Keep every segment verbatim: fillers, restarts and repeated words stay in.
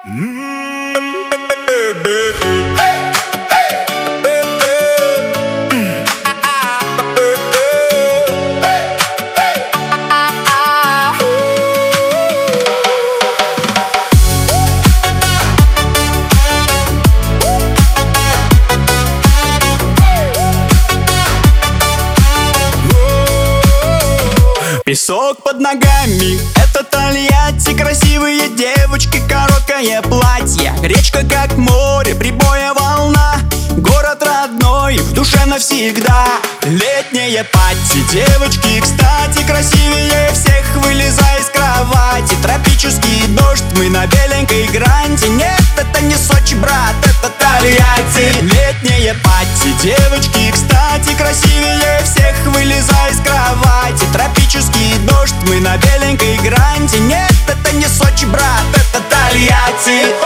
Песок под ногами, это Тольятти. Красивые девочки, короткое платье. Речка как море, прибоя волна. Город родной, в душе навсегда. Летнее пати, девочки, кстати, красивее всех. Вылезай из кровати, тропический дождь, мы на беленькой гранте. Нет, это не Сочи, брат, это Тольятти. Летнее пати, девочки, кстати, красивее всех. Вылезай из кровати, тропический дождь, мы на беленькой гранте. Нет, это не Сочи, брат, это Тольятти.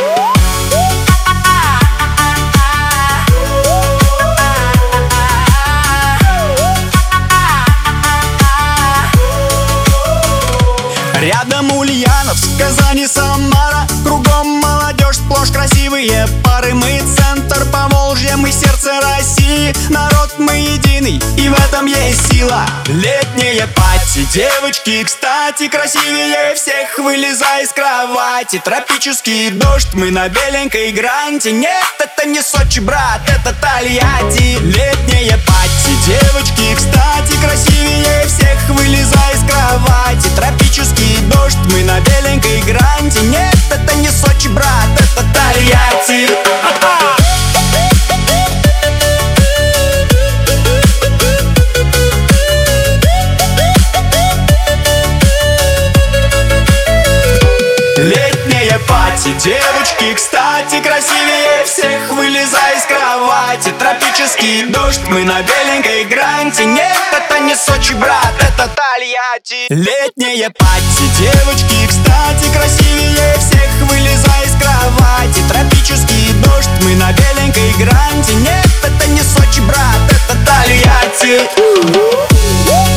Рядом Ульяновск, Казань, Самара. Кругом молодежь, сплошь красивые пары. Мы центр Поволжья, мы сердце России. Народ мы единый, и в этом есть сила. Летнее пати, девочки, кстати, красивее всех. Вылезай из кровати, тропический дождь, мы на беленькой гранте. Нет, это не Сочи, брат, это Тольятти. Летнее пати, девочки, кстати, красивее всех. Вылезай из кровати, тропический дождь, мы на беленькой гранте. Нет, это не Сочи, брат, это Тольятти. Летнее пати, девочки, кстати, красивее всех. Вылезай из кровати, тропический дождь, мы на беленькой гранте. Нет, это не Сочи, брат, это Тольятти. Летнее пати, девочки, кстати, красивее всех. Вылезай из кровати, тропический дождь, мы на беленькой гранте. Нет, это не Сочи, брат, это Тольятти.